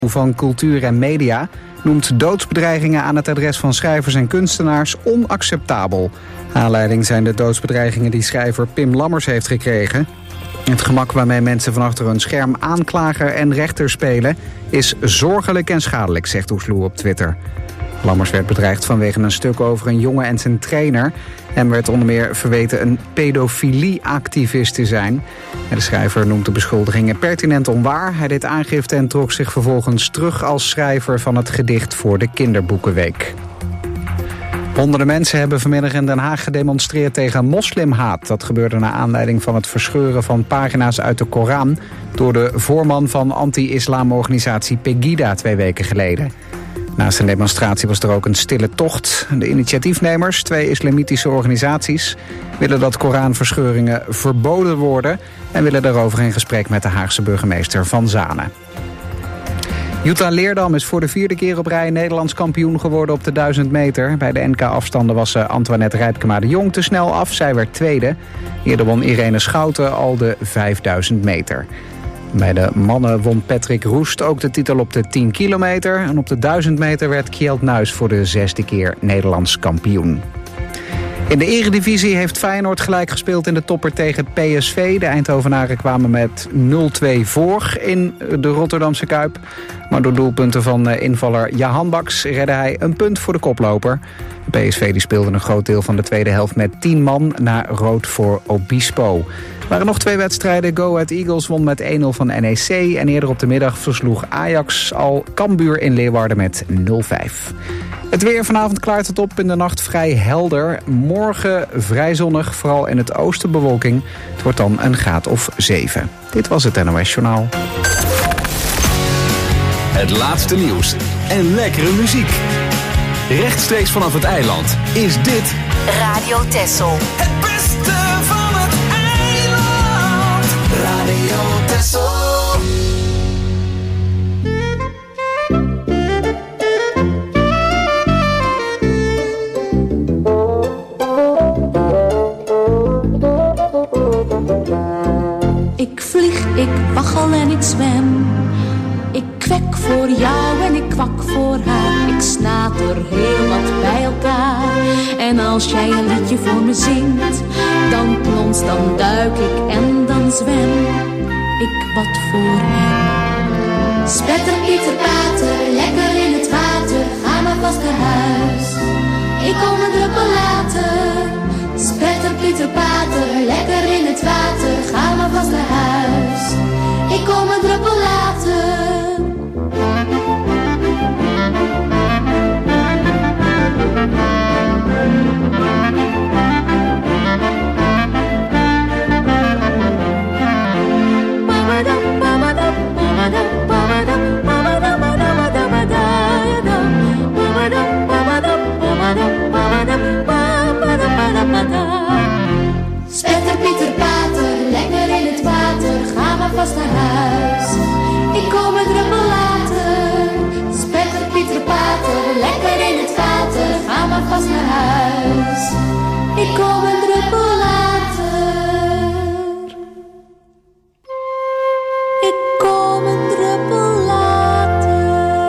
van Cultuur en Media noemt doodsbedreigingen aan het adres van schrijvers en kunstenaars onacceptabel. Aanleiding zijn de doodsbedreigingen die schrijver Pim Lammers heeft gekregen. Het gemak waarmee mensen van achter een scherm aanklager en rechter spelen is zorgelijk en schadelijk, zegt Oesloe op Twitter. Lammers werd bedreigd vanwege een stuk over een jongen en zijn trainer en werd onder meer verweten een pedofilie-activist te zijn. De schrijver noemt de beschuldigingen pertinent onwaar. Hij deed aangifte en trok zich vervolgens terug als schrijver van het gedicht voor de Kinderboekenweek. Honderden mensen hebben vanmiddag in Den Haag gedemonstreerd tegen moslimhaat. Dat gebeurde naar aanleiding van het verscheuren van pagina's uit de Koran door de voorman van anti-islamorganisatie Pegida 2 weken geleden. Naast een demonstratie was er ook een stille tocht. De initiatiefnemers, 2 islamitische organisaties, willen dat Koranverscheuringen verboden worden en willen daarover in gesprek met de Haagse burgemeester Van Zanen. Jutta Leerdam is voor de 4e keer op rij Nederlands kampioen geworden op de 1000 meter. Bij de NK-afstanden was Antoinette Rijpkema de Jong te snel af. Zij werd tweede. Eerder won Irene Schouten al de 5000 meter. Bij de mannen won Patrick Roest ook de titel op de 10 kilometer. En op de 1000 meter werd Kjeld Nuis voor de 6e keer Nederlands kampioen. In de Eredivisie heeft Feyenoord gelijk gespeeld in de topper tegen PSV. De Eindhovenaren kwamen met 0-2 voor in de Rotterdamse Kuip. Maar door doelpunten van invaller Jahan Baks redde hij een punt voor de koploper. De PSV die speelde een groot deel van de tweede helft met 10 man na rood voor Obispo. Er waren nog 2 wedstrijden. Go Ahead Eagles won met 1-0 van NEC. En eerder op de middag versloeg Ajax al Cambuur in Leeuwarden met 0-5. Het weer: vanavond klaart het op, in de nacht vrij helder. Morgen vrij zonnig, vooral in het oosten bewolking. Het wordt dan een graad of 7. Dit was het NOS Journaal. Het laatste nieuws en lekkere muziek. Rechtstreeks vanaf het eiland is dit Radio Texel. Het beste van het eiland. Radio Texel. Ik vlieg, ik waggel en ik zwem. Ik kwek voor jou en ik kwak voor haar. Ik snater heel wat bij elkaar. En als jij een liedje voor me zingt, dan plons, dan duik ik en dan zwem ik wat voor hem. Spetter, Pieter, Pater, lekker in het water. Ga maar vast naar huis, ik kom een druppel later. Spetter, Pieter, Pater, lekker in het water. Ga maar vast naar huis, ik kom een druppel later. Spetter, Pieter, Pater, lekker in het water. Ga maar vast naar huis, ik kom een druppel later. Spetter, Pieter, Pater, lekker in het water. Ga maar vast naar huis, ik kom een druppel later. Ik kom een druppel later.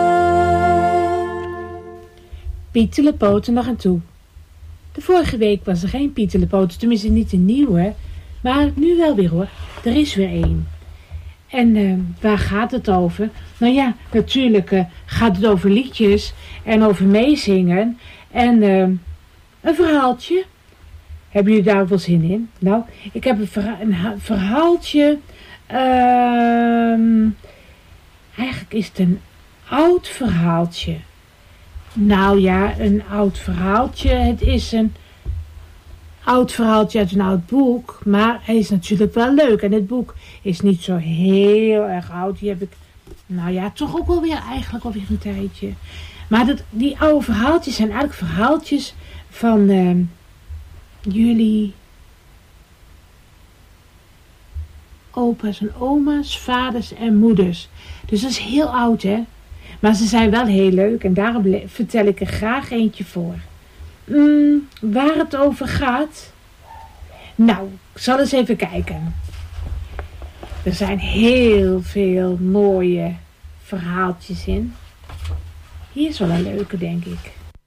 Pietelepoten nog aan toe. De vorige week was er geen Pietelepoten, tenminste niet een nieuwe. Maar nu wel weer hoor, er is weer één. En waar gaat het over? Nou ja, natuurlijk gaat het over liedjes en over meezingen. En een verhaaltje. Hebben jullie daar ook wel zin in? Nou, ik heb een verhaaltje. Eigenlijk is het een oud verhaaltje. Nou ja, een oud verhaaltje. Het is een oud verhaaltje uit een oud boek. Maar hij is natuurlijk wel leuk. En het boek is niet zo heel erg oud. Die heb ik, nou ja, toch ook wel weer eigenlijk alweer een tijdje. Maar die oude verhaaltjes zijn eigenlijk verhaaltjes van jullie opa's en oma's, vaders en moeders. Dus dat is heel oud, hè? Maar ze zijn wel heel leuk en daarom vertel ik er graag eentje voor. Waar het over gaat? Nou, ik zal eens even kijken. Er zijn heel veel mooie verhaaltjes in. Hier is wel een leuke, denk ik.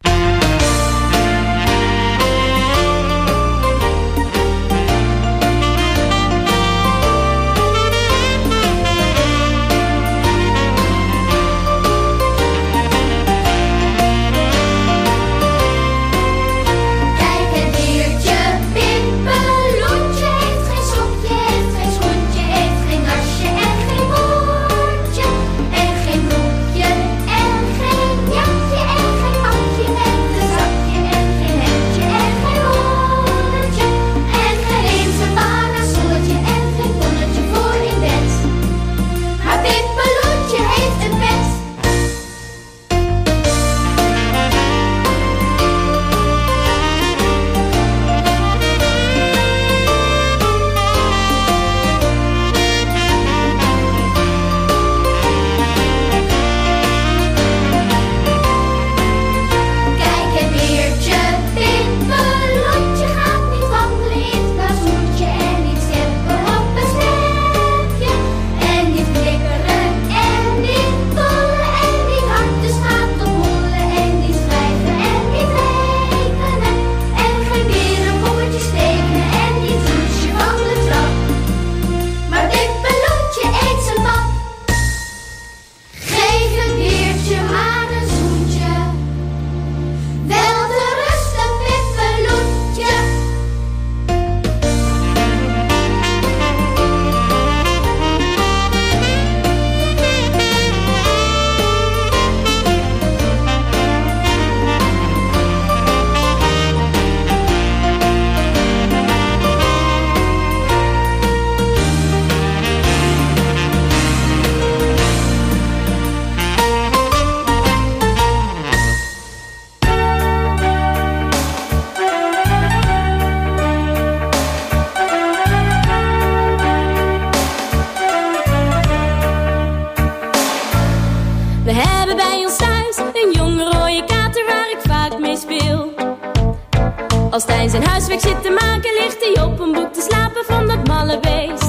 Als Stijn zijn huiswerk zit te maken, ligt hij op een boek te slapen van dat malle beest.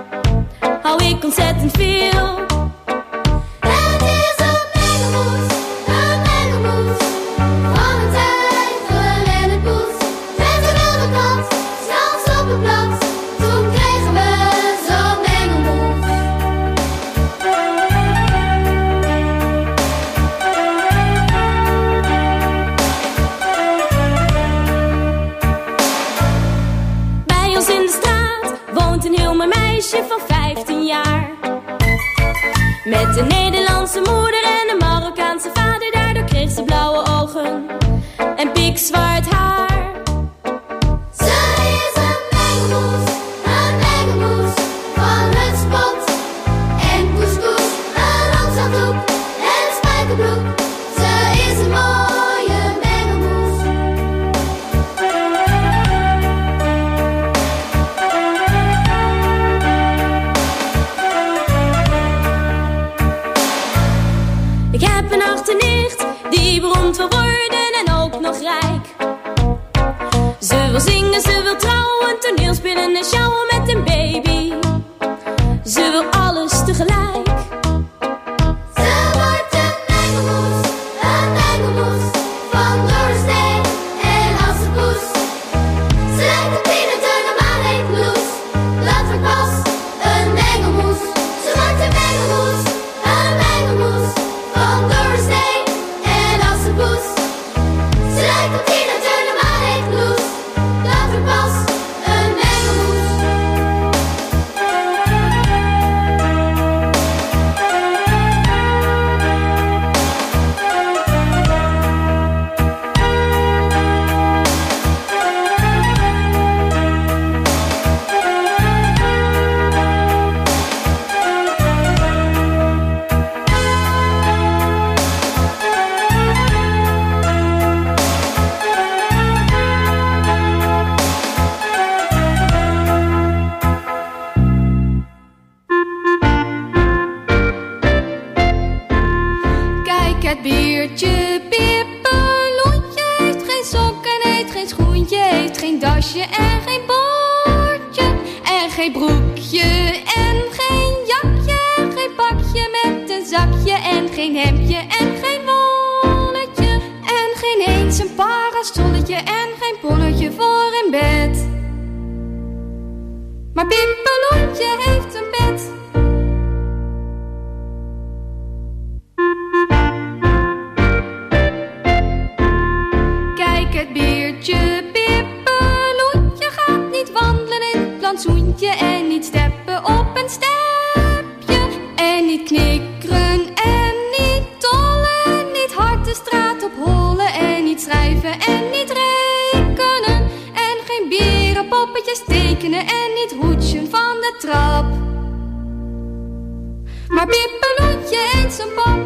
Hou ik ontzettend veel. Het is een mengelmoes van het tijgeren en het poes. Met een wilde kat, s'nachts op het blad, toen kregen we zo'n mengelmoes. Bij ons in de straat woont een heel mooi meisje van 15 jaar. Met een Nederlandse moeder en een Marokkaanse vader. Daardoor kreeg ze blauwe ogen en pikzwart haar. Ze is een mengelmoes van het spot en couscous, een randzachtdoek en spijkerbroek. Ze is een mooie mengelmoes. Ik heb een achternicht die beroemd wil worden en ook nog rijk. Ze wil zingen, ze wil trouwen, toneelspelen en sjouwen met een baby. Ze wil alles tegelijk. Ze wordt een mengelmoes van doorsnee en assenpoes. Ze lijkt op peanut, een normaal heet bloes. Dat wordt pas een mengelmoes. Ze wordt een mengelmoes van doorsnee en assenpoes. Ze lijkt op peanut, een normaal heet bloes. Dat wordt pas een mengelmoes. Kijk het beertje, Pippeloentje heeft geen sok en heeft geen schoentje, heeft geen dasje en geen bordje en geen broekje en geen jakje en geen pakje met een zakje bolletje en geen hemdje en geen wolletje en geen eens een parasolletje en geen bonnetje voor in bed. Maar Pippelontje heeft een bed. Kijk, het beertje Pippeloentje gaat niet wandelen in het plantsoentje en niet steppen op een stepje en niet knikkeren en niet tollen, niet hard de straat op hollen en niet schrijven en niet rekenen en geen berenpoppetjes tekenen en niet hoedjen van de trap. Maar Pippeloentje eet zijn pap.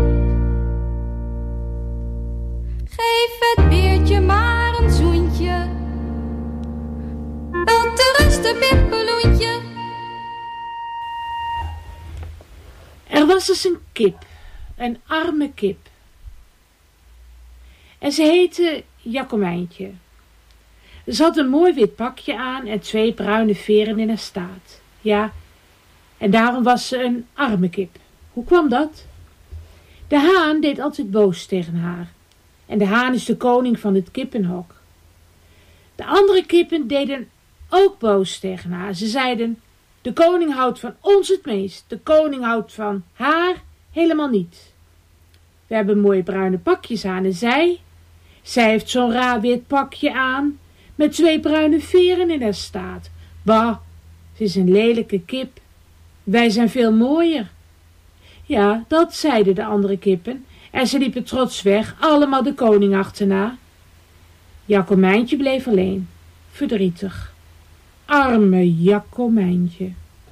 Geef het beertje maar een zoentje. Wel te rusten, Pippeloentje. Er was dus een kip, een arme kip. En ze heette Jacomijntje. Ze had een mooi wit pakje aan en 2 bruine veren in haar staart. Ja, en daarom was ze een arme kip. Hoe kwam dat? De haan deed altijd boos tegen haar. En de haan is de koning van het kippenhok. De andere kippen deden ook boos tegen haar. Ze zeiden, de koning houdt van ons het meest. De koning houdt van haar helemaal niet. We hebben mooie bruine pakjes aan en zij heeft zo'n raar wit pakje aan met 2 bruine veren in haar staart. Bah, ze is een lelijke kip. Wij zijn veel mooier. Ja, dat zeiden de andere kippen en ze liepen trots weg, allemaal de koning achterna. Jacomijntje bleef alleen, verdrietig. Arme Jacomijntje.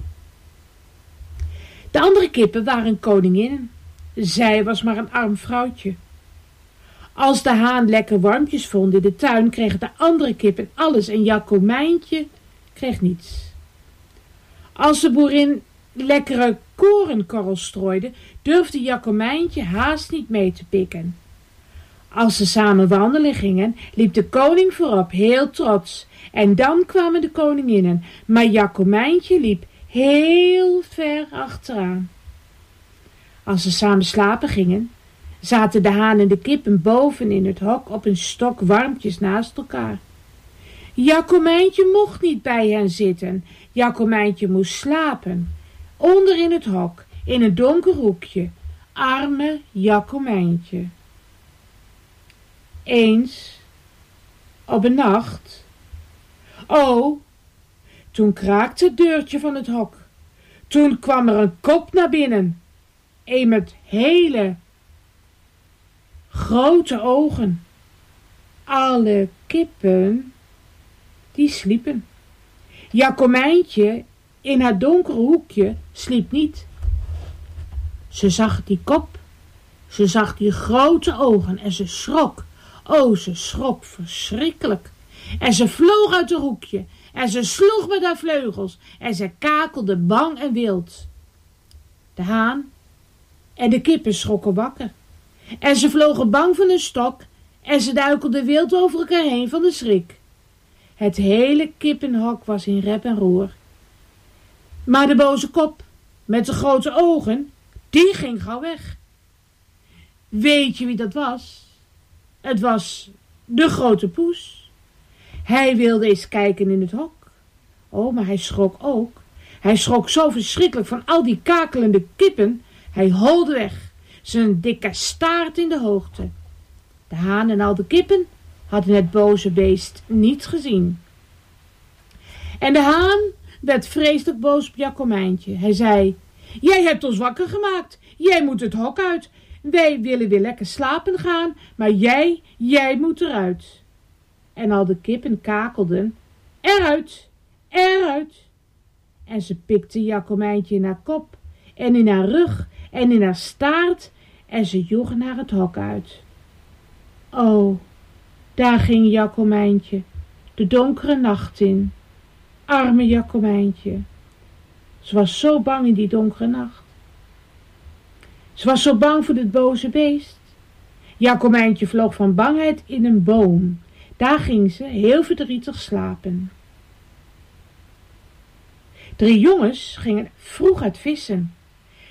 De andere kippen waren koninginnen. Zij was maar een arm vrouwtje. Als de haan lekker wormpjes vond in de tuin, kregen de andere kippen alles en Jacomijntje kreeg niets. Als de boerin lekkere korenkorrels strooide, durfde Jacomijntje haast niet mee te pikken. Als ze samen wandelen gingen, liep de koning voorop, heel trots. En dan kwamen de koninginnen, maar Jacomijntje liep heel ver achteraan. Als ze samen slapen gingen, zaten de haan en de kippen boven in het hok op een stok warmpjes naast elkaar. Jacomijntje mocht niet bij hen zitten. Jacomijntje moest slapen. Onder in het hok, in een donker hoekje. Arme Jacomijntje. Eens, op een nacht. Oh, toen kraakte het deurtje van het hok. Toen kwam er een kop naar binnen. Een met hele grote ogen. Alle kippen, die sliepen. Jacomijntje in haar donkere hoekje sliep niet. Ze zag die kop, ze zag die grote ogen en ze schrok. Oh, ze schrok verschrikkelijk. En ze vloog uit haar hoekje en ze sloeg met haar vleugels en ze kakelde bang en wild. De haan en de kippen schrokken wakker. En ze vlogen bang van hun stok en ze duikelden wild over elkaar heen van de schrik. Het hele kippenhok was in rep en roer. Maar de boze kop met de grote ogen, die ging gauw weg. Weet je wie dat was? Het was de grote poes. Hij wilde eens kijken in het hok. Oh, maar hij schrok ook. Hij schrok zo verschrikkelijk van al die kakelende kippen. Hij holde weg, zijn dikke staart in de hoogte. De haan en al de kippen hadden het boze beest niet gezien. En de haan werd vreselijk boos op Jacomijntje. Hij zei, jij hebt ons wakker gemaakt. Jij moet het hok uit. Wij willen weer lekker slapen gaan, maar jij moet eruit. En al de kippen kakelden, eruit, eruit. En ze pikten Jacomijntje in haar kop en in haar rug en in haar staart en ze joegen haar het hok uit. Oh, daar ging Jacomijntje, de donkere nacht in. Arme Jacomijntje. Ze was zo bang in die donkere nacht. Ze was zo bang voor het boze beest. Jacomijntje vloog van bangheid in een boom. Daar ging ze heel verdrietig slapen. 3 jongens gingen vroeg uit vissen.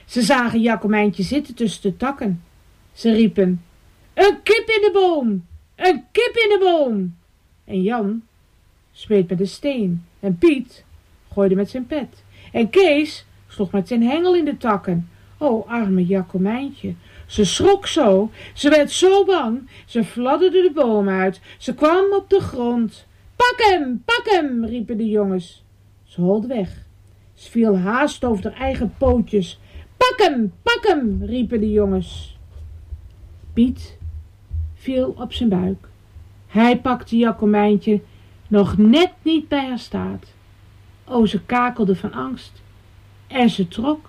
Ze zagen Jacomijntje zitten tussen de takken. Ze riepen, een kip in de boom! Een kip in de boom! En Jan smeet met een steen. En Piet gooide met zijn pet. En Kees sloeg met zijn hengel in de takken. O, arme Jacomijntje. Ze schrok zo. Ze werd zo bang. Ze fladderde de boom uit. Ze kwam op de grond. Pak hem, riepen de jongens. Ze holde weg. Ze viel haast over haar eigen pootjes. Pak hem, riepen de jongens. Piet viel op zijn buik. Hij pakte Jacomijntje nog net niet bij haar staart. O, ze kakelde van angst. En ze trok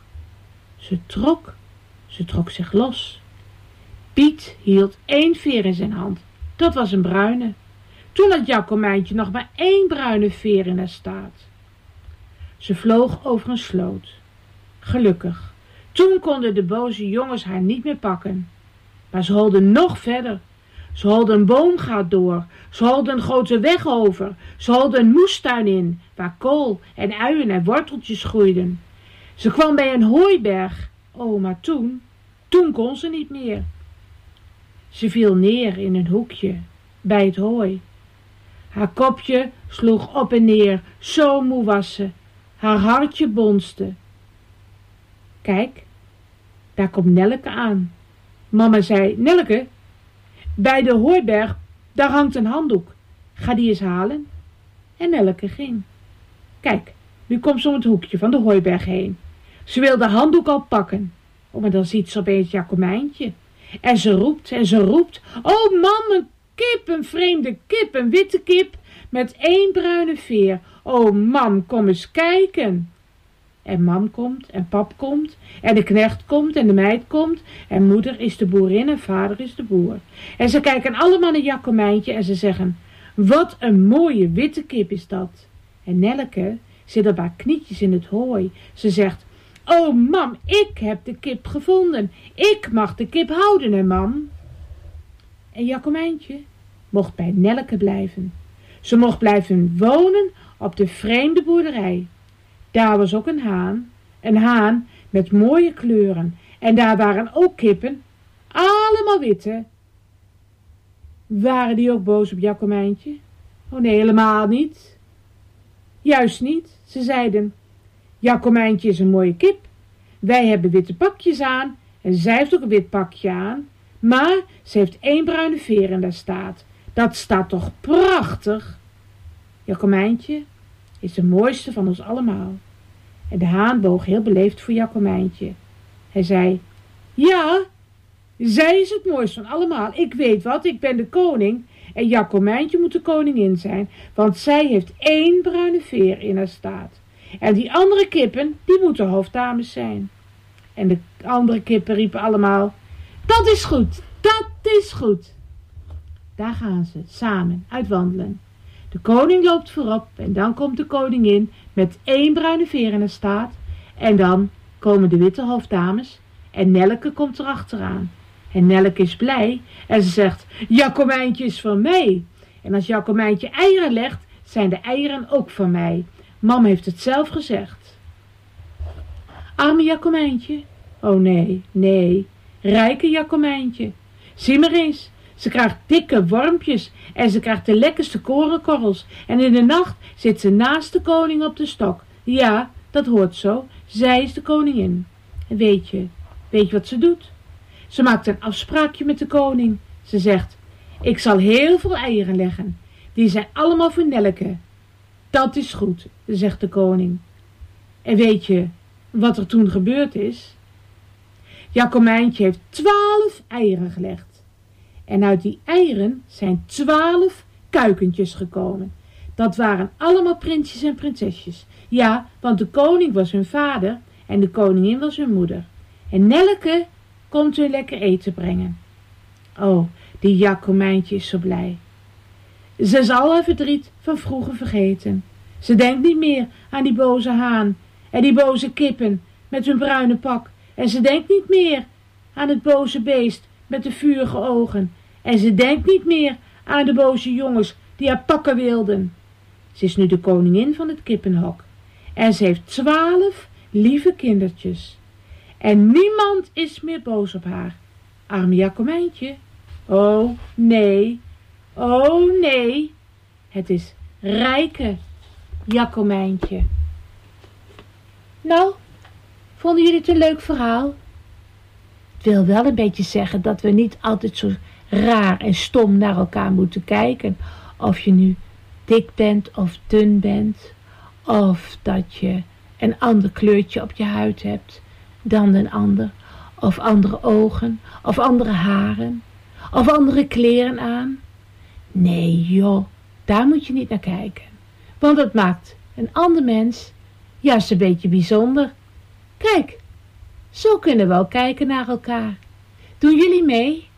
zich los. Piet hield 1 veer in zijn hand. Dat was een bruine. Toen had Jacomijntje nog maar 1 bruine veer in haar staart. Ze vloog over een sloot. Gelukkig. Toen konden de boze jongens haar niet meer pakken. Maar ze holden nog verder. Ze holden een boomgaat door. Ze holden een grote weg over. Ze holden een moestuin in, waar kool en uien en worteltjes groeiden. Ze kwam bij een hooiberg. Oh, maar toen kon ze niet meer. Ze viel neer in een hoekje, bij het hooi. Haar kopje sloeg op en neer, zo moe was ze. Haar hartje bonste. Kijk, daar komt Nelleke aan. Mama zei, Nelleke, bij de hooiberg, daar hangt een handdoek. Ga die eens halen. En Nelleke ging. Kijk, nu komt ze om het hoekje van de hooiberg heen. Ze wil de handdoek al pakken. Oh, maar dan ziet ze opeens Jacomijntje. En ze roept. Oh, mam, een kip, een vreemde kip, een witte kip met 1 bruine veer. Oh, mam, kom eens kijken. En mam komt, en pap komt, en de knecht komt, en de meid komt, en moeder is de boerin en vader is de boer. En ze kijken allemaal naar Jacomijntje en ze zeggen, wat een mooie witte kip is dat. En Nelleke zit op haar knietjes in het hooi. Ze zegt, oh mam, ik heb de kip gevonden. Ik mag de kip houden, hè mam. En Jacomijntje mocht bij Nelleke blijven. Ze mocht blijven wonen op de vreemde boerderij. Daar was ook een haan met mooie kleuren. En daar waren ook kippen, allemaal witte. Waren die ook boos op Jacomijntje? Oh nee, helemaal niet. Juist niet, ze zeiden, Jacomijntje is een mooie kip. Wij hebben witte pakjes aan en zij heeft ook een wit pakje aan. Maar ze heeft 1 bruine veer en daar staat. Dat staat toch prachtig? Jacomijntje is de mooiste van ons allemaal. En de haan boog heel beleefd voor Jacomijntje. Hij zei, ja, zij is het mooiste van allemaal. Ik weet wat, ik ben de koning en Jacomijntje moet de koningin zijn, want zij heeft 1 bruine veer in haar staart. En die andere kippen, die moeten hoofddames zijn. En de andere kippen riepen allemaal, dat is goed, dat is goed. Daar gaan ze, samen, uitwandelen. De koning loopt voorop en dan komt de koningin met 1 bruine veer in haar staart. En dan komen de witte hoofddames en Nelleke komt erachteraan. En Nelleke is blij en ze zegt, Jacomijntje is van mij. En als Jacomijntje eieren legt, zijn de eieren ook van mij. Mam heeft het zelf gezegd. Arme Jacomijntje. Oh nee, rijke Jacomijntje. Zie maar eens, ze krijgt dikke wormpjes en ze krijgt de lekkerste korenkorrels. En in de nacht zit ze naast de koning op de stok. Ja, dat hoort zo, zij is de koningin. En weet je wat ze doet? Ze maakt een afspraakje met de koning. Ze zegt, ik zal heel veel eieren leggen. Die zijn allemaal voor Nelleke. Dat is goed, zegt de koning. En weet je wat er toen gebeurd is? Jacomijntje heeft 12 eieren gelegd. En uit die eieren zijn 12 kuikentjes gekomen. Dat waren allemaal prinsjes en prinsesjes. Ja, want de koning was hun vader en de koningin was hun moeder. En Nelleke komt hun lekker eten brengen. Oh, die Jacomijntje is zo blij. Ze is al haar verdriet van vroeger vergeten. Ze denkt niet meer aan die boze haan en die boze kippen met hun bruine pak. En ze denkt niet meer aan het boze beest met de vurige ogen. En ze denkt niet meer aan de boze jongens die haar pakken wilden. Ze is nu de koningin van het kippenhok. En ze heeft 12 lieve kindertjes. En niemand is meer boos op haar. Arme Jacomijntje. Oh nee, oh nee. Het is rijke Jacomijntje. Nou, vonden jullie het een leuk verhaal? Het wil wel een beetje zeggen dat we niet altijd zo raar en stom naar elkaar moeten kijken. Of je nu dik bent of dun bent. Of dat je een ander kleurtje op je huid hebt dan een ander. Of andere ogen. Of andere haren. Of andere kleren aan. Nee joh, daar moet je niet naar kijken. Want dat maakt een ander mens juist een beetje bijzonder. Kijk, zo kunnen we ook kijken naar elkaar. Doen jullie mee?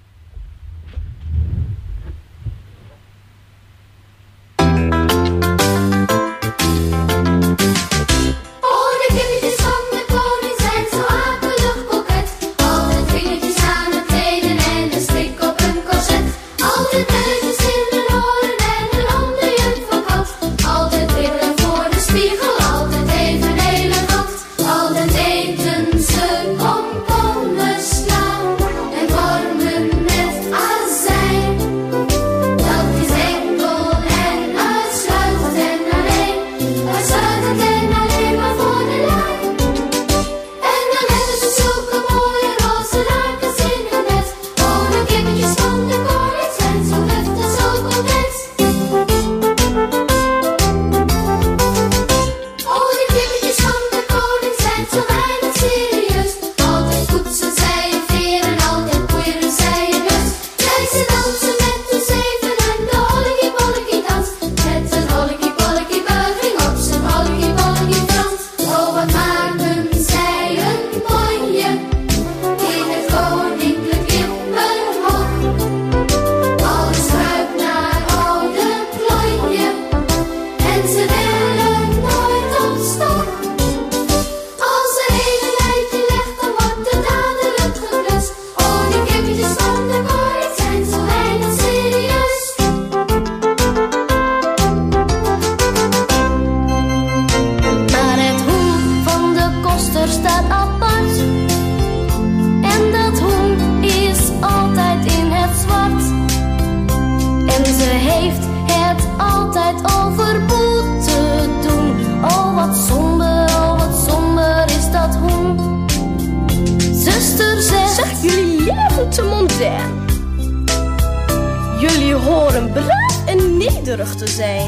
Jullie horen braaf en nederig te zijn.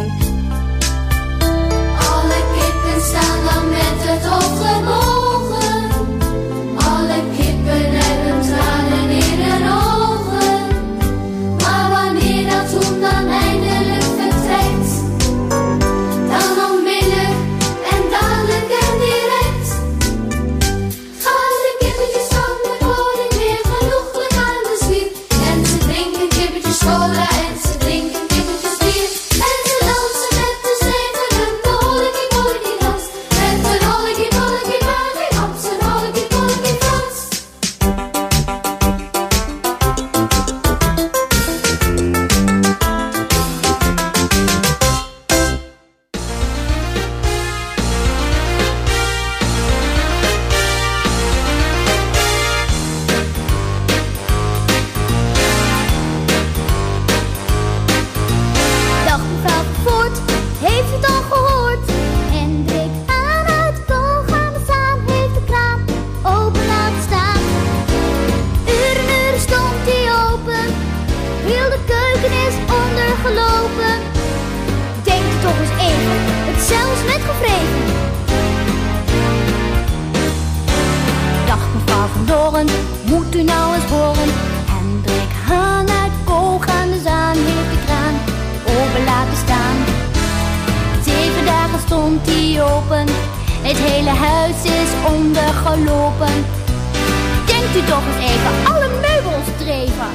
Alle kippen staan dan met het hoofd gebogen. Alle kippen hebben tranen in hun ogen. Maar wanneer dat hoen dan eindelijk vertrekt, dan onmiddellijk en dadelijk en direct gaan de kippetjes van de koning weer genoeglijk aan de zwier. En ze drinken kippetjes cola en ze drinken kippetjes bier. En ze dansen met de zevenen de hollekie pollekie dans. Met een hollekie pollekie buiging op zijn hollekie pollekie Frans. Dag mevrouw Voort, heeft u het al gehoord? Hendrik aan uit Koolgaandezaan heeft de kraan open laten staan. Uren stond die open, heel de keuken is ondergelopen. Denk er toch eens even, het zelfs met gevreven. Dag mevrouw Van Doren, moet u nou eens horen? Hendrik Haan uit Koolgaandezaan heeft de kraan open laten staan. 7 dagen stond die open, het hele huis is ondergelopen. Denkt u toch eens even, alle meubels dreven.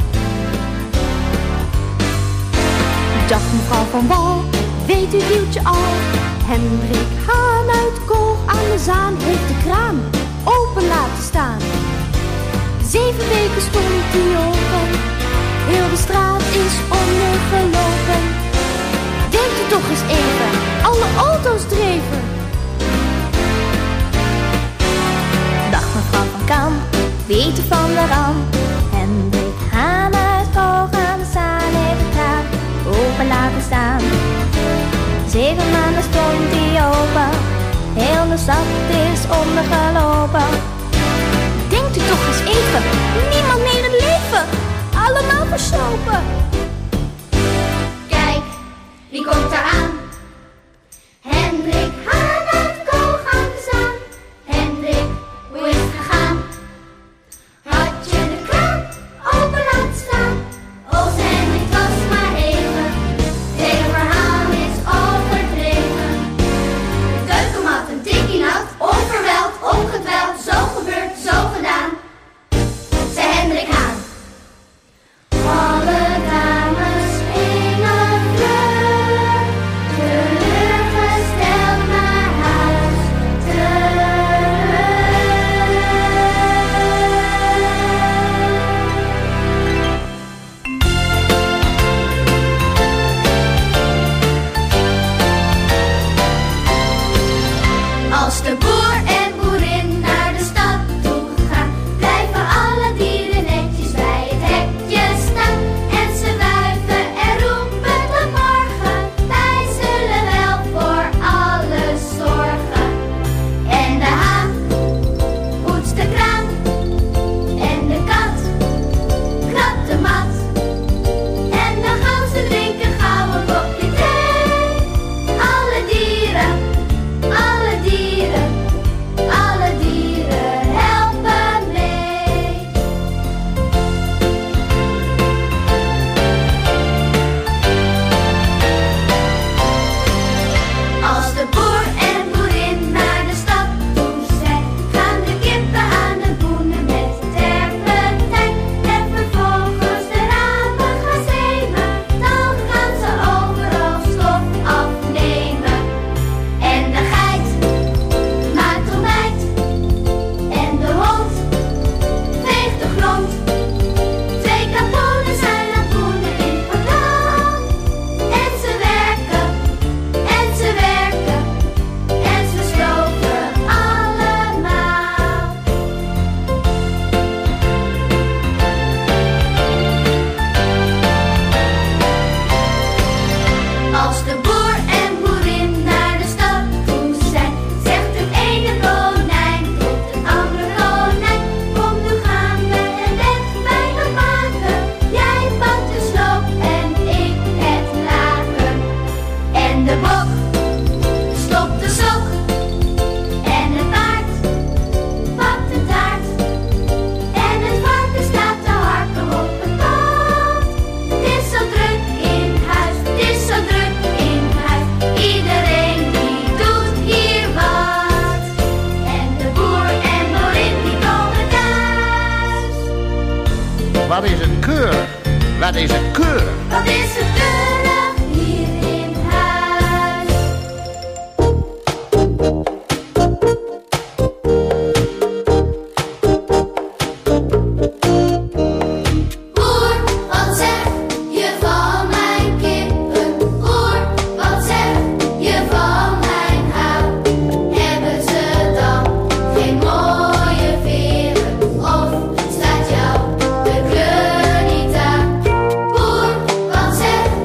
Dag mevrouw Van Wal, weet u het nieuwtje al? Hendrik Haan uit Kool aan de Zaan heeft de kraan open laten staan. 7 weken stond die open, heel de straat is ondergelopen. Denkt u toch eens even, alle auto's dreven. Dag onderaan. Hendrik Haan uit Koolgaan Zaan heeft het raam open laten staan. 7 maanden stond die open, heel de stad is ondergelopen. Denkt u toch eens even, niemand meer het leven, allemaal verslopen. Kijk, wie komt er aan? Hendrik Haan uit Koolgaan Zaan. Hendrik, hoe is het gegaan? Had je de kraan open laten staan? Als Hendrik was maar even, het hele verhaal is overdreven. De keukenmat een tikkie nat, onverweld, ongedweld, zo gebeurd, zo gedaan. Zei Hendrik Haan. Alle dames gingen vlug, teleurgesteld naar huis terug. Als de boer en boerin naar de stad toe gaan, blijven alle dieren netjes bij het hekje staan. En ze wuiven en roepen tot morgen, wij zullen wel voor alles zorgen. En de haan poetst de kraan, en de kat krabt de mat. En de ganzen drinken gauw een kopje thee. Alle dieren helpen mee. Als de boer en boerin naar de stad toe zijn, gaan de kippen aan het boenen met terpentijn. En vervolgens de rapen gaan zeemen, dan gaan ze overal stof afnemen. En de geit maakt ontbijt, en de hond veegt de grond. 2 kapoenen zijn aan het boenen in het portaal. En ze werken, en ze werken, en ze slopen allemaal. Als de boer en boerin naar de stad toe zijn, zegt het ene konijn tot het andere konijn: kom, nu gaan we een bed bij gaan maken. Jij pakt de sloop en ik het laken. En de bok stopt de sok, en het paard pakt de taart. En het varken staat te harken op het pad. Het is zo druk in huis, het is zo druk in huis. Iedereen die doet hier wat. En de boer en boerin die komen thuis. Wat is het keurig? Wat is het keurig? Wat is het keurig hier in huis. Boer, wat zeg je van mijn kippen? Boer, wat zeg je van mijn hout? Hebben ze dan geen mooie veren? Of staat jou de kleur niet aan? Boer, wat zeg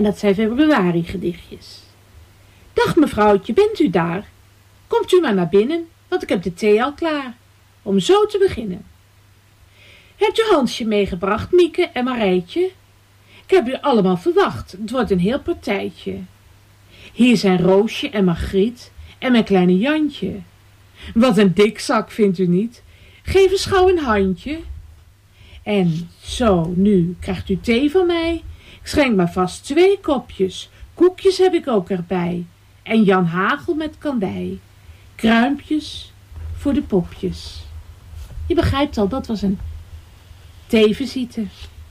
En dat zijn februari-gedichtjes. Dag mevrouwtje, bent u daar? Komt u maar naar binnen, want ik heb de thee al klaar. Om zo te beginnen. Hebt u Hansje meegebracht, Mieke en Marijtje? Ik heb u allemaal verwacht, het wordt een heel partijtje. Hier zijn Roosje en Margriet en mijn kleine Jantje. Wat een dikzak, vindt u niet? Geef eens gauw een handje. En zo, nu krijgt u thee van mij. Ik schenk maar vast 2 kopjes. Koekjes heb ik ook erbij. En Jan Hagel met kandij. Kruimpjes voor de popjes. Je begrijpt al, dat was een theevisite.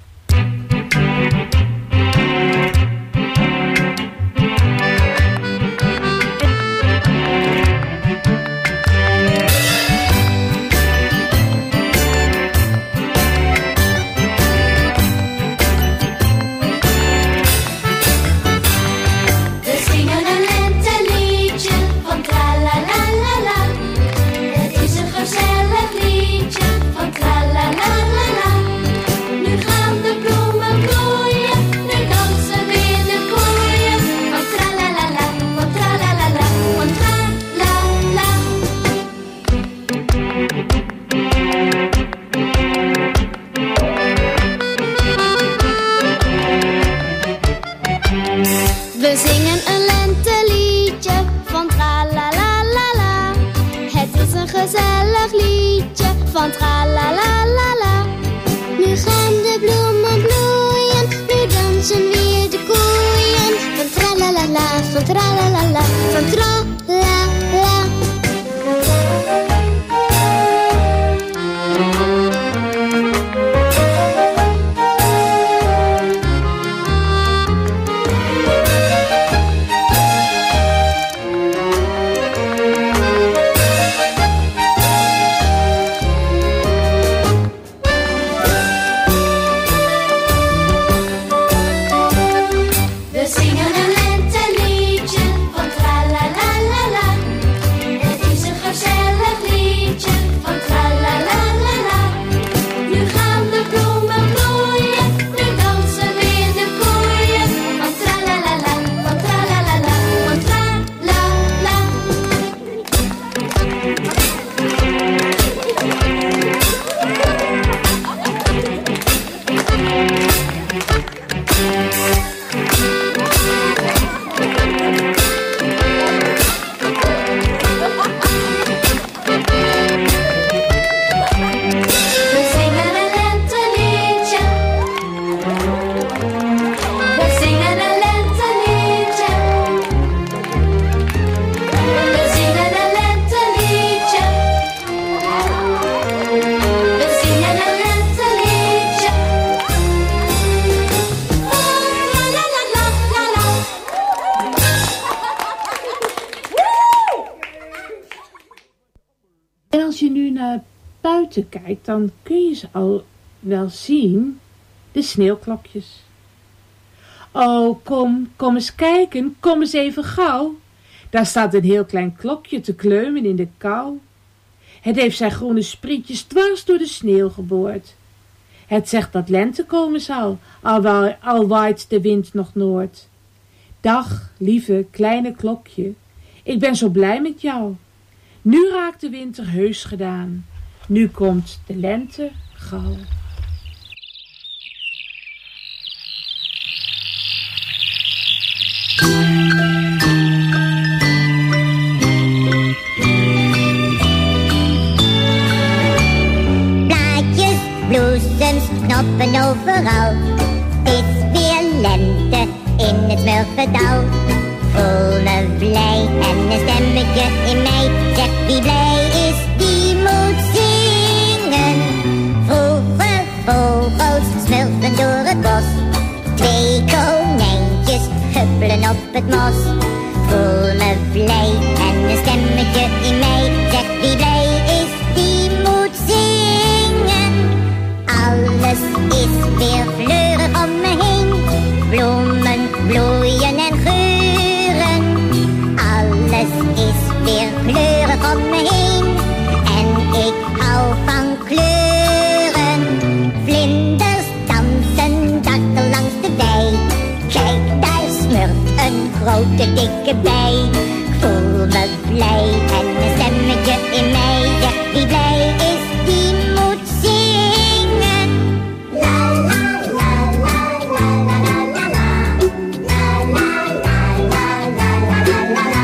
We zingen een lenteliedje van tra-la-la-la-la. Het is een gezellig liedje van tra-la-la-la-la. Nu gaan de bloemen bloeien, nu dansen weer de koeien. Van tra-la-la-la, van tra-la-la-la, van tra-la-la. buiten kijkt, dan kun je ze al wel zien, de sneeuwklokjes. Oh, kom eens kijken, kom eens even gauw. Daar staat een heel klein klokje te kleumen in de kou. Het heeft zijn groene sprietjes dwars door de sneeuw geboord. Het zegt dat lente komen zal, al waait de wind nog noord. Dag, lieve kleine klokje, ik ben zo blij met jou. Nu raakt de winter heus gedaan. Nu komt de lente gauw. Blaadjes, bloesems, knoppen overal. Het is weer lente in het Murfendal. Voel me blij en een stemmetje in mij zegt wie blij is, die moet zingen. Vroege vogels smurfen door het bos. 2 konijntjes huppelen op het mos. Voel me blij en een stemmetje in mij zegt wie blij is, die moet zingen. Alles is weer fleurig om me heen. Bloemen bloeien en geuren. Alles is weer kleurig om me heen. En ik hou van kleuren. Vlinders dansen dartel langs de wei. Kijk, daar dichterbij. Ik voel me blij en een stemmetje in mij zegt wie blij is, die moet zingen. La la la la la la la la la la la la la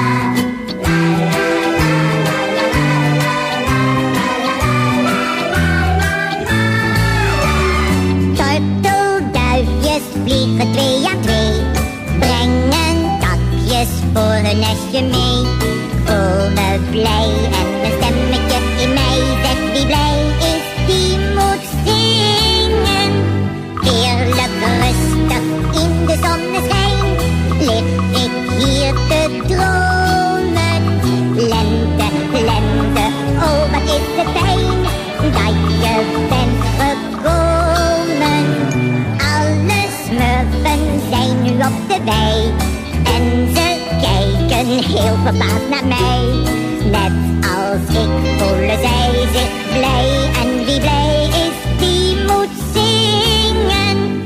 Tortelduifjes vliegen 2 aan 2, brengen takjes voor hun nestje mee. Ik voel me blij en een stemmetje in mij zegt wie blij is, die moet zingen. Heerlijk rustig in de zonneschijn lig ik hier te dromen. Lente, lente, oh wat is het fijn dat je bent gekomen. Alle smurfen zijn nu op de wei en ze kijken heel verbaasd naar mij. Net als ik voelen zij zich blij en wie blij is, die moet zingen.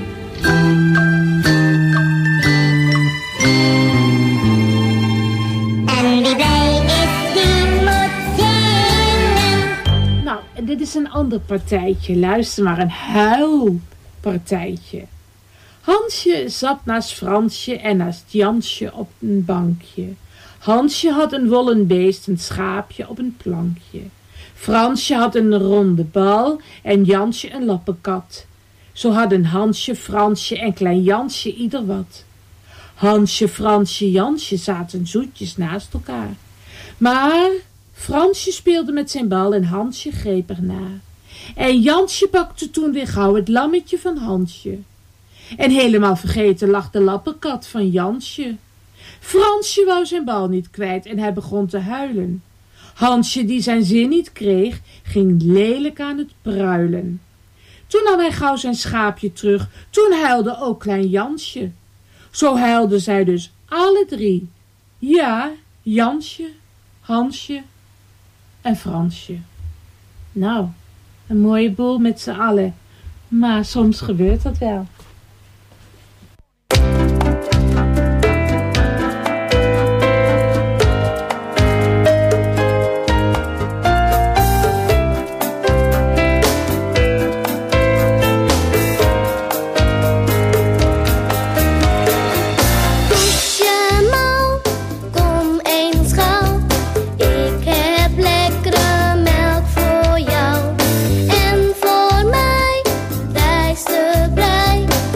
En wie blij is, die moet zingen. Nou, dit is een ander partijtje. Luister maar, een huilpartijtje. Hansje zat naast Fransje en naast Jansje op een bankje. Hansje had een wollen beest, een schaapje op een plankje. Fransje had een ronde bal en Jansje een lappenkat. Zo hadden Hansje, Fransje en klein Jansje ieder wat. Hansje, Fransje, Jansje zaten zoetjes naast elkaar. Maar Fransje speelde met zijn bal en Hansje greep erna. En Jansje pakte toen weer gauw het lammetje van Hansje. En helemaal vergeten lag de lappenkat van Jansje. Fransje wou zijn bal niet kwijt en hij begon te huilen. Hansje, die zijn zin niet kreeg, ging lelijk aan het pruilen. Toen nam hij gauw zijn schaapje terug, toen huilde ook klein Jansje. Zo huilden zij dus alle 3. Ja, Jansje, Hansje en Fransje. Nou, een mooie boel met z'n allen, maar soms gebeurt dat wel. En voor mij, wijs te blij.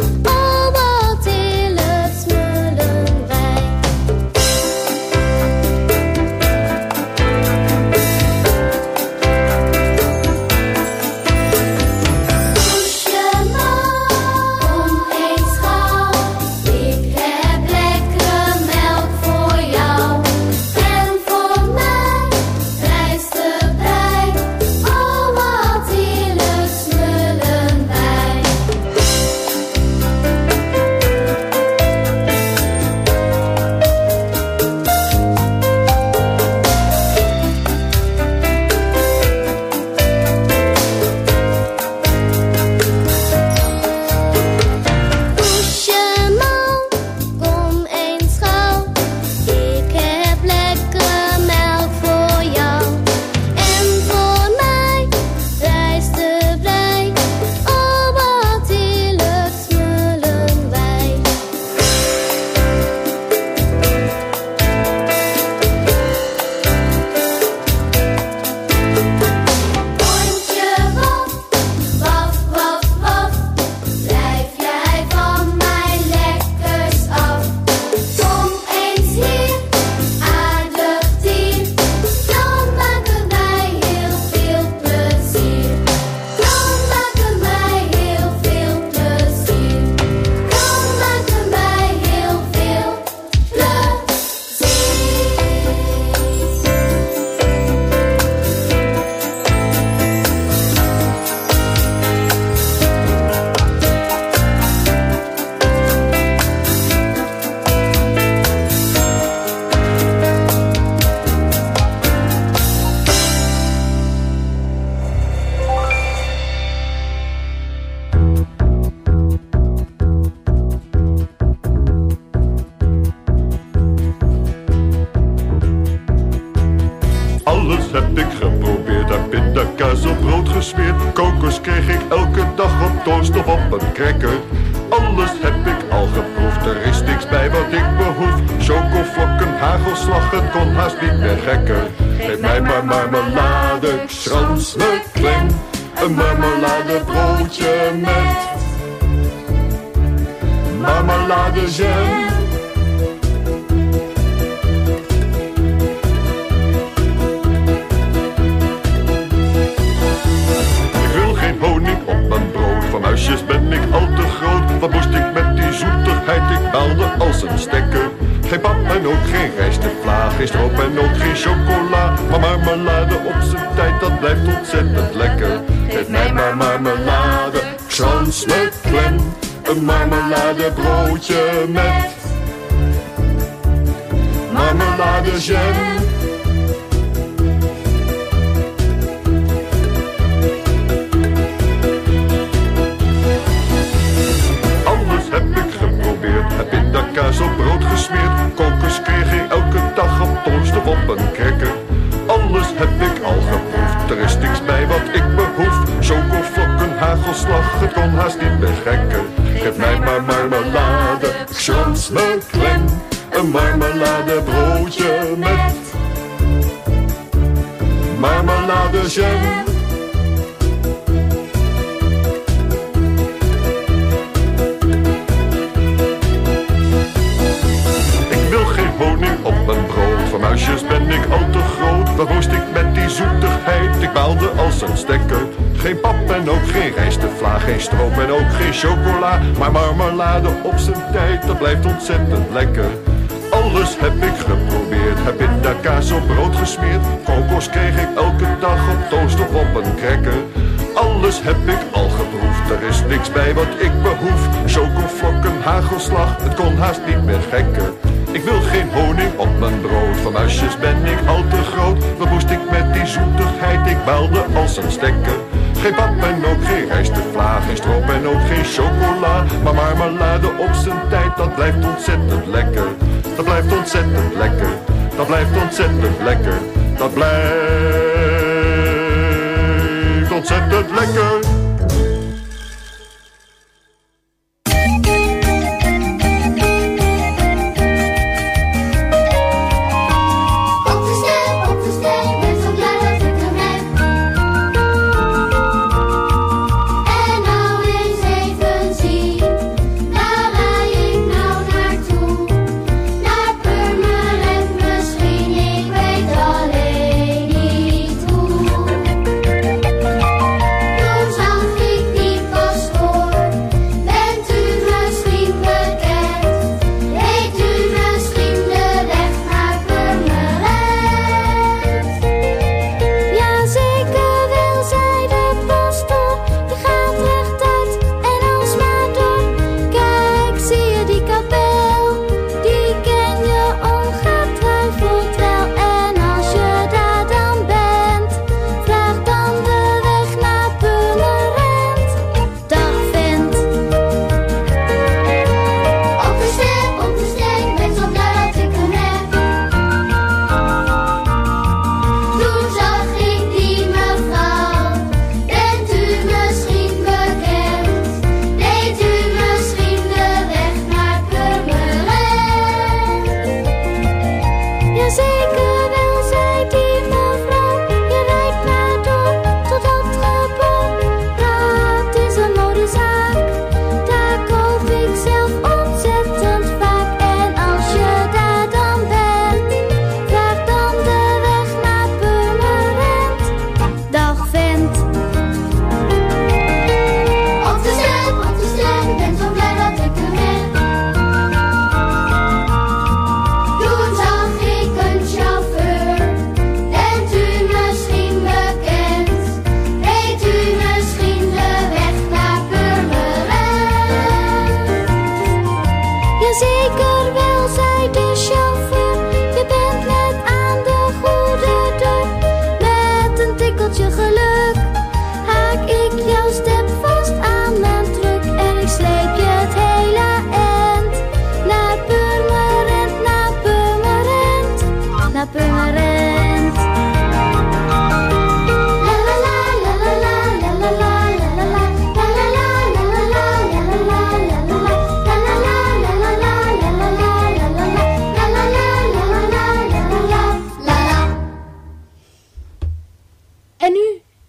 heb ik geprobeerd. Heb pindakaas op brood gesmeerd. Kokos kreeg ik elke dag op toast of op een cracker. Alles heb ik al geproefd, er is niks bij wat ik behoef. Chocovlokken, hagelslag, het kon haast niet meer gekker. Geef mij maar marmelade, schrans me klem. Een marmeladebroodje met marmeladejam. Honing op mijn brood, van muisjes ben ik al te groot. Wat moest ik met die zoetigheid, ik baalde als een stekker. Geen pap en ook geen rijstevla, geen stroop en ook geen chocola. Maar marmelade op zijn tijd, dat blijft ontzettend lekker. Geef mij maar marmelade, schrans me klem. Een marmeladebroodje met marmeladejam. Heb pindakaas op brood gesmeerd. Kokos kreeg ik elke dag op toast of op een cracker. Alles heb ik al geproefd, er is niks bij wat ik behoef. Chocovlokken, hagelslag, het kon haast niet meer gekker. Geef mij maar marmelade, schrans me klem. Een marmeladebroodje met marmeladejam. Op mijn brood, van muisjes ben ik al te groot. Wat moest ik met die zoetigheid, ik baalde als een stekker. Geen pap en ook geen rijstevla, geen stroop en ook geen chocola. Maar marmelade op zijn tijd, dat blijft ontzettend lekker. Alles heb ik geprobeerd, heb pindakaas op brood gesmeerd. Kokos kreeg ik elke dag op toast of op een cracker. Alles heb ik al geproefd, er is niks bij wat ik behoef. Chocovlokken, hagelslag, het kon haast niet meer gekker. Ik wil geen honing op mijn brood, van muisjes ben ik al te groot. Wat moest ik met die zoetigheid, ik baalde als een stekker. Geen pap en ook geen rijstevla, geen stroop en ook geen chocola. Maar marmelade op zijn tijd, dat blijft ontzettend lekker. Dat blijft ontzettend lekker, dat blijft ontzettend lekker. Dat blijft ontzettend lekker. Naar Purmerend misschien, ik weet alleen niet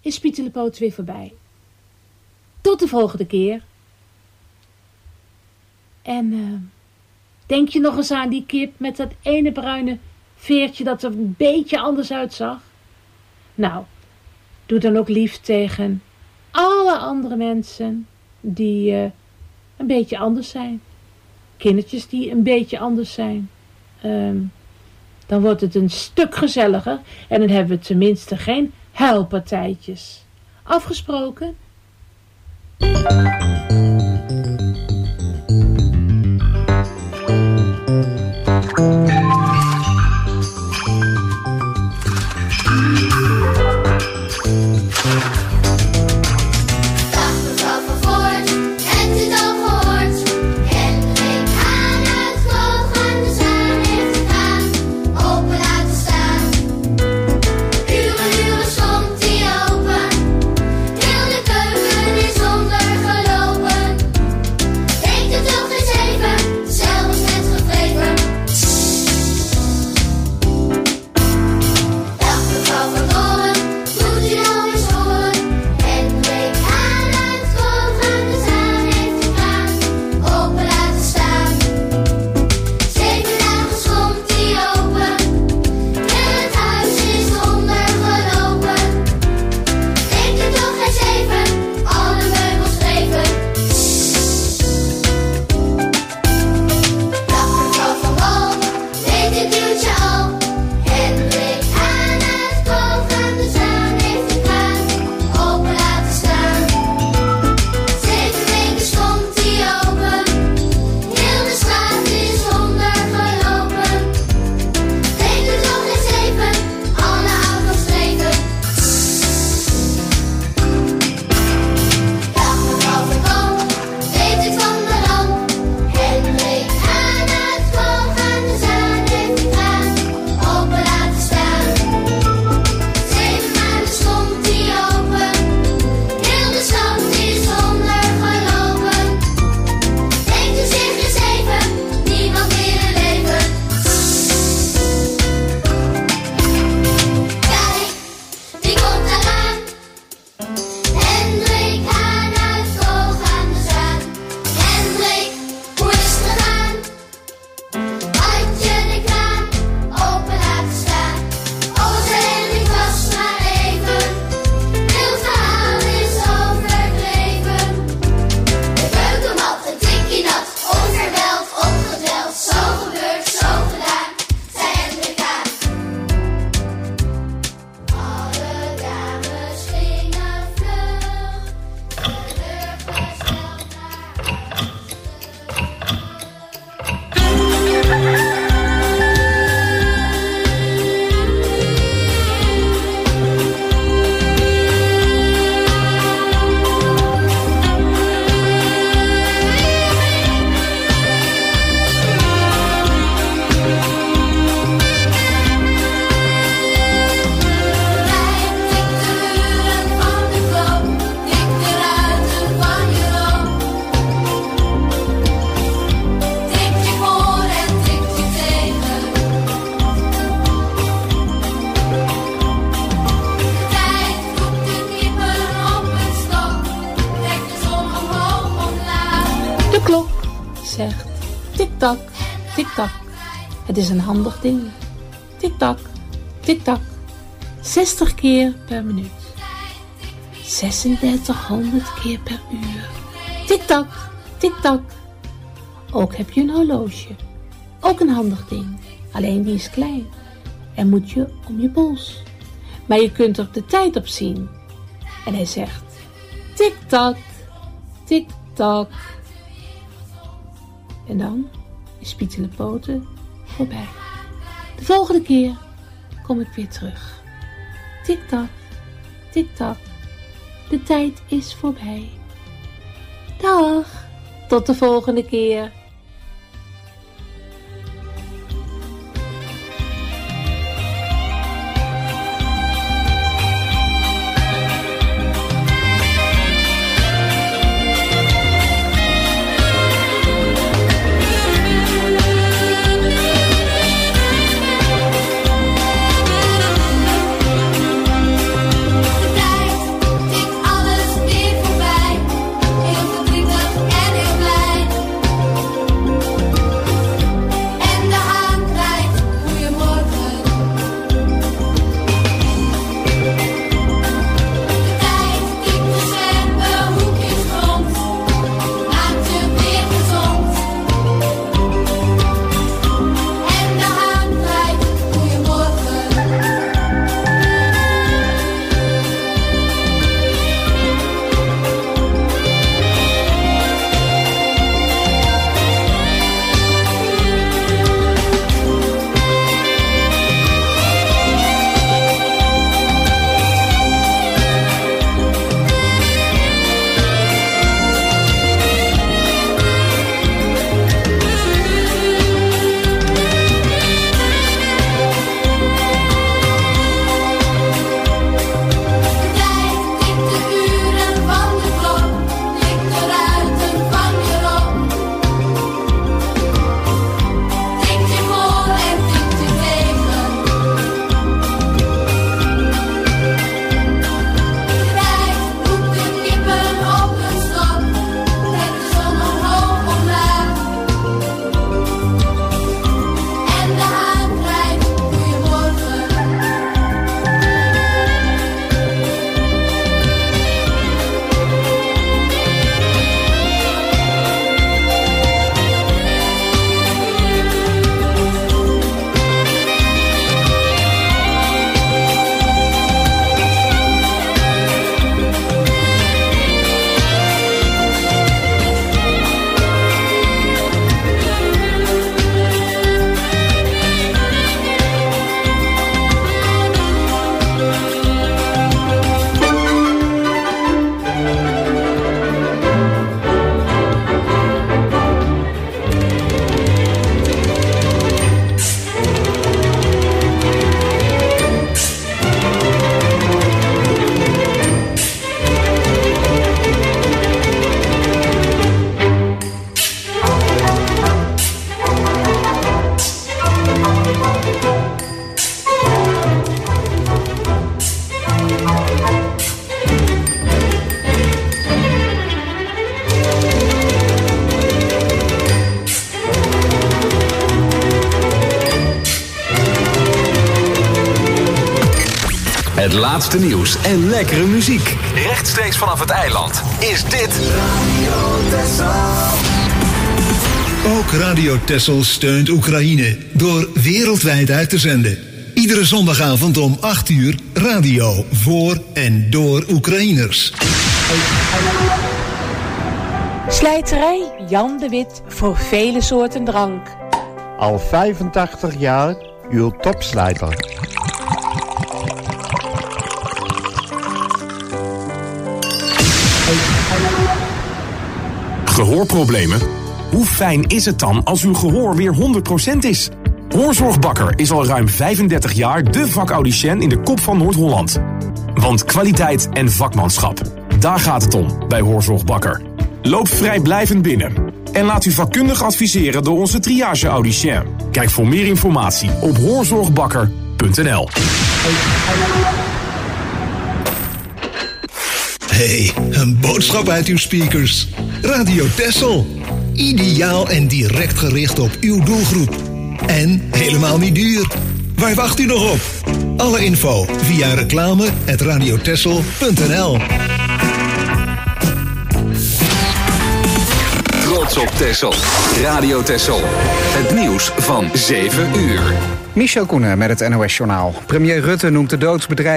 is Pietelepoot weer voorbij. Tot de volgende keer. En denk je nog eens aan die kip met dat ene bruine veertje dat er een beetje anders uitzag? Nou, doe dan ook lief tegen alle andere mensen die een beetje anders zijn. Kindertjes die een beetje anders zijn. Dan wordt het een stuk gezelliger en dan hebben we tenminste geen huilpartijtjes. Afgesproken? Tik-tak, tik-tak. Het is een handig ding. Tik-tak, tik-tak. 60 keer per minuut. 3600 keer per uur. Tik-tak, tik-tak. Ook heb je een horloge. Ook een handig ding. Alleen die is klein. En moet je om je pols. Maar je kunt er de tijd op zien. En hij zegt: tik-tak, tik-tak. En dan is Pietelepoot voorbij. De volgende keer kom ik weer terug. Tik-tak, tik-tak. De tijd is voorbij. Dag, tot de volgende keer. De tijd Het laatste nieuws en lekkere muziek. Rechtstreeks vanaf het eiland is dit Radio Texel. Ook Radio Texel steunt Oekraïne door wereldwijd uit te zenden. Iedere zondagavond om 8 uur radio voor en door Oekraïners. Slijterij Jan de Wit voor vele soorten drank. Al 85 jaar uw topslijter. Gehoorproblemen? Hoe fijn is het dan als uw gehoor weer 100% is? Hoorzorgbakker is al ruim 35 jaar de vacaudicien in de kop van Noord-Holland. Want kwaliteit en vakmanschap, daar gaat het om bij Hoorzorgbakker. Loop vrijblijvend binnen en laat u vakkundig adviseren door onze triage-audicien. Kijk voor meer informatie op hoorzorgbakker.nl. Hey, een boodschap uit uw speakers. Radio Texel. Ideaal en direct gericht op uw doelgroep. En helemaal niet duur. Waar wacht u nog op? Alle info via reclame@radiotexel.nl. Trots op Texel. Radio Texel. Het nieuws van 7 uur. Michel Koenen met het NOS-journaal. Premier Rutte noemt de doodsbedreiging